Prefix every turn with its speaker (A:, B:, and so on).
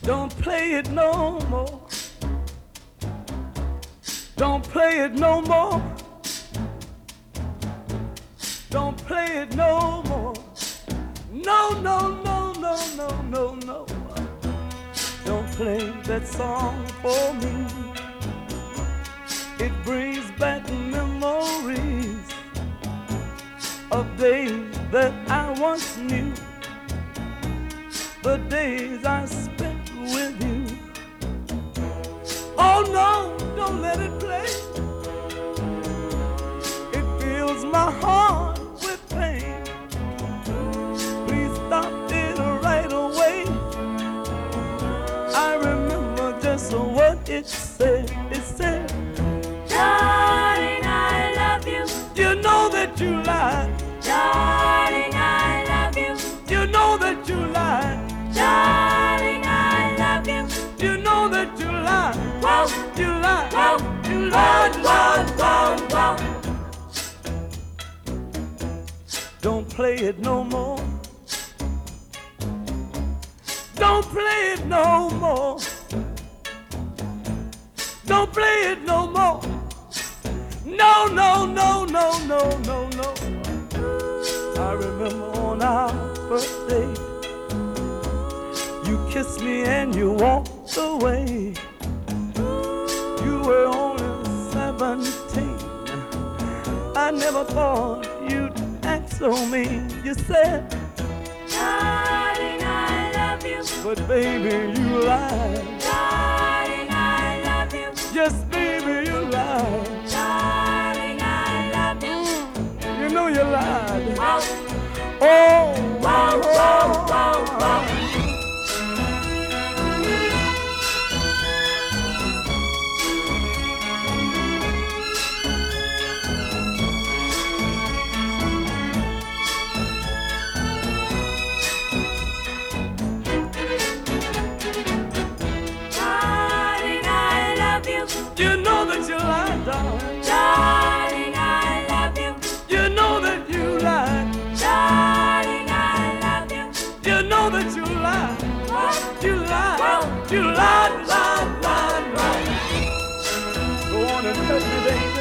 A: Don't play it no more. Don't play it no more. Don't play it no more. No, no, no, no, no, no, no. Don't play that song for me. It brings back memories of days that I once knew. The days I spent with you. Oh no, don't let it play. It fills my heart with pain. Please stop it right away. I remember just what it said. It said,
B: darling, I love you.
A: You know that you lied.
B: Darling, I love you.
A: You know that you lied.
B: Darling, I love you.
A: You know that you lied.
B: Whoa,
A: You lied.
B: whoa,
A: You lied.
B: whoa, whoa, whoa.
A: Don't play it no more. Don't play it no more. Don't play it no more. No, no, no, no, no, no, no. I remember on our first date, you kissed me and you walked away. You were only 17. I never thought you'd act so mean. You said,
B: Darling, I love you.
A: but baby, you lied.
B: Darling, I love you.
A: Yes, baby, you lied.
B: Darling, I love you.
A: You know you lied.
B: Whoa,
A: Oh,
B: whoa, whoa, whoa, whoa. Darling, I love you.
A: you know that you lied, darling.
B: Darling, I love you.
A: You know that you lied.
B: Darling, I love you.
A: You know that you lied.
B: Whoa,
A: You lied.
B: whoa.
A: You lied, lied, lied, lied. Go on and touch me, baby.